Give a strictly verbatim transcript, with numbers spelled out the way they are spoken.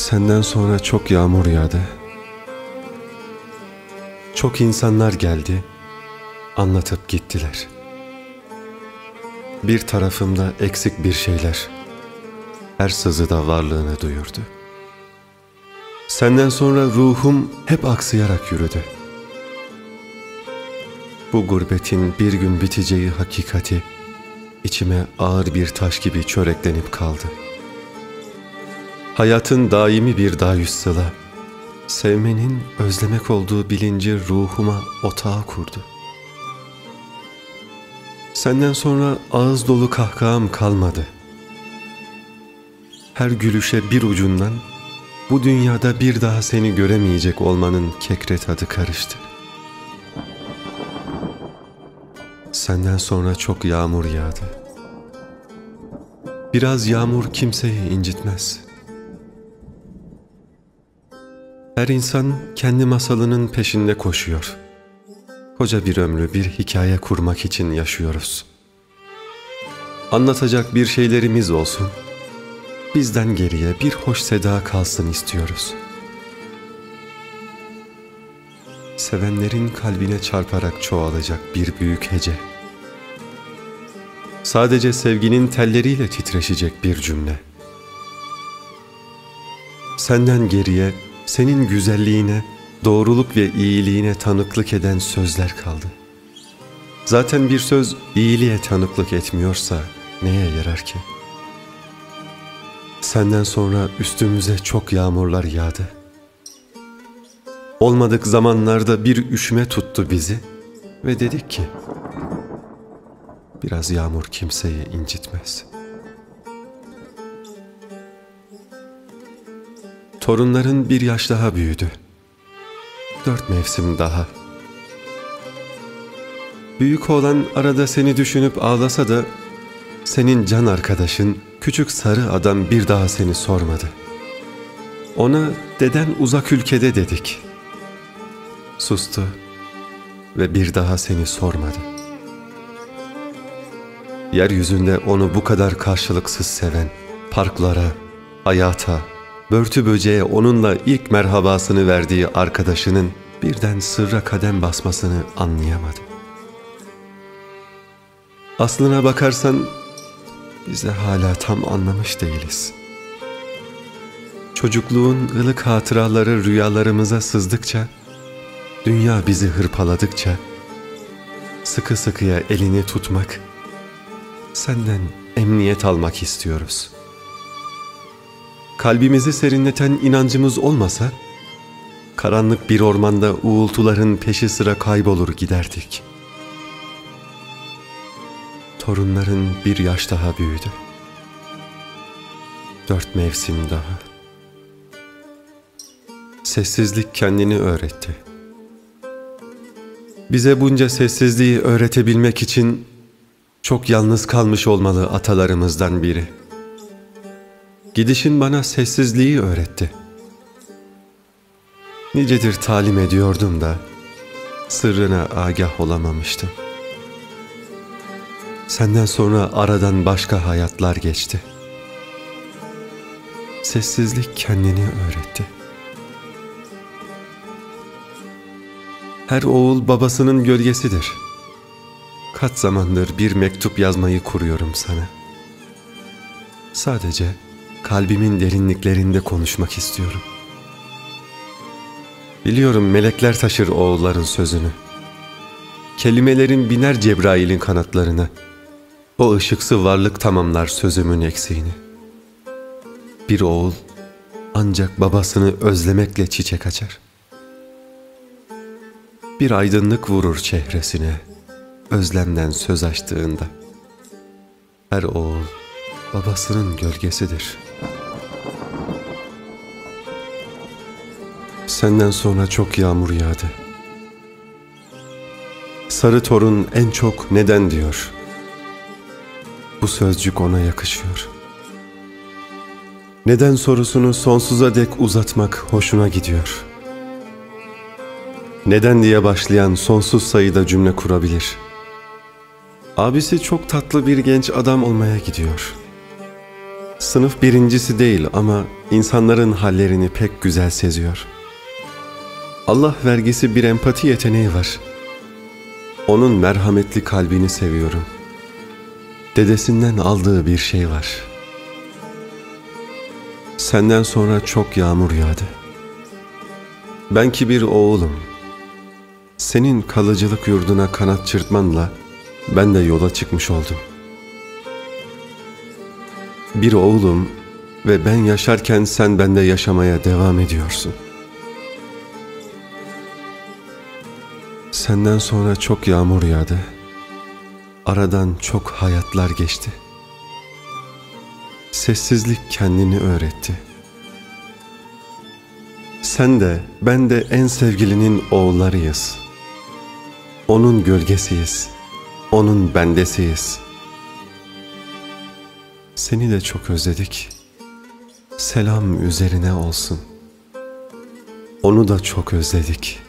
Senden sonra çok yağmur yağdı. Çok insanlar geldi, anlatıp gittiler. Bir tarafımda eksik bir şeyler, her sızıda varlığını duyurdu. Senden sonra ruhum hep aksayarak yürüdü. Bu gurbetin bir gün biteceği hakikati içime ağır bir taş gibi çöreklenip kaldı. Hayatın daimi bir dayüssıla, sevmenin özlemek olduğu bilinci ruhuma otağı kurdu. Senden sonra ağız dolu kahkaham kalmadı. Her gülüşe bir ucundan bu dünyada bir daha seni göremeyecek olmanın kekre tadı karıştı. Senden sonra çok yağmur yağdı. Biraz yağmur kimseyi incitmez. Her insan kendi masalının peşinde koşuyor. Koca bir ömrü bir hikaye kurmak için yaşıyoruz. Anlatacak bir şeylerimiz olsun, bizden geriye bir hoş seda kalsın istiyoruz. Sevenlerin kalbine çarparak çoğalacak bir büyük hece. Sadece sevginin telleriyle titreşecek bir cümle. Senden geriye, senin güzelliğine, doğruluk ve iyiliğine tanıklık eden sözler kaldı. Zaten bir söz iyiliğe tanıklık etmiyorsa neye yarar ki? Senden sonra üstümüze çok yağmurlar yağdı. Olmadık zamanlarda bir üşüme tuttu bizi ve dedik ki, biraz yağmur kimseyi incitmez. Torunların bir yaş daha büyüdü. Dört mevsim daha. Büyük oğlan arada seni düşünüp ağlasa da senin can arkadaşın küçük sarı adam bir daha seni sormadı. Ona deden uzak ülkede dedik. Sustu ve bir daha seni sormadı. Yeryüzünde onu bu kadar karşılıksız seven, parklara, hayata, börtü böceğe onunla ilk merhabasını verdiği arkadaşının birden sırra kadem basmasını anlayamadı. Aslına bakarsan biz de hala tam anlamış değiliz. Çocukluğun ılık hatıraları rüyalarımıza sızdıkça, dünya bizi hırpaladıkça, sıkı sıkıya elini tutmak, senden emniyet almak istiyoruz. Kalbimizi serinleten inancımız olmasa, karanlık bir ormanda uğultuların peşi sıra kaybolur giderdik. Torunların bir yaş daha büyüdü. Dört mevsim daha. Sessizlik kendini öğretti. Bize bunca sessizliği öğretebilmek için çok yalnız kalmış olmalı atalarımızdan biri. Gidişin bana sessizliği öğretti. Nicedir talim ediyordum da sırrına agah olamamıştım. Senden sonra aradan başka hayatlar geçti. Sessizlik kendini öğretti. Her oğul babasının gölgesidir. Kaç zamandır bir mektup yazmayı kuruyorum sana. Sadece kalbimin derinliklerinde konuşmak istiyorum. Biliyorum melekler taşır oğulların sözünü. Kelimelerin biner Cebrail'in kanatlarına. O ışıksı varlık tamamlar sözümün eksiğini. Bir oğul ancak babasını özlemekle çiçek açar. Bir aydınlık vurur çehresine özlemden söz açtığında. Her oğul babasının gölgesidir. Senden sonra çok yağmur yağdı. Sarı torun en çok neden diyor. Bu sözcük ona yakışıyor. Neden sorusunu sonsuza dek uzatmak hoşuna gidiyor. Neden diye başlayan sonsuz sayıda cümle kurabilir. Abisi çok tatlı bir genç adam olmaya gidiyor. Sınıf birincisi değil ama insanların hallerini pek güzel seziyor. Allah vergisi bir empati yeteneği var. Onun merhametli kalbini seviyorum. Dedesinden aldığı bir şey var. Senden sonra çok yağmur yağdı. Ben ki bir oğulum. Senin kalıcılık yurduna kanat çırpmanla ben de yola çıkmış oldum. Bir oğlum ve ben yaşarken sen bende yaşamaya devam ediyorsun. Senden sonra çok yağmur yağdı. Aradan çok hayatlar geçti. Sessizlik kendini öğretti. Sen de ben de en sevgilinin oğullarıyız. Onun gölgesiyiz. Onun bendesiyiz. Seni de çok özledik. Selam üzerine olsun. Onu da çok özledik.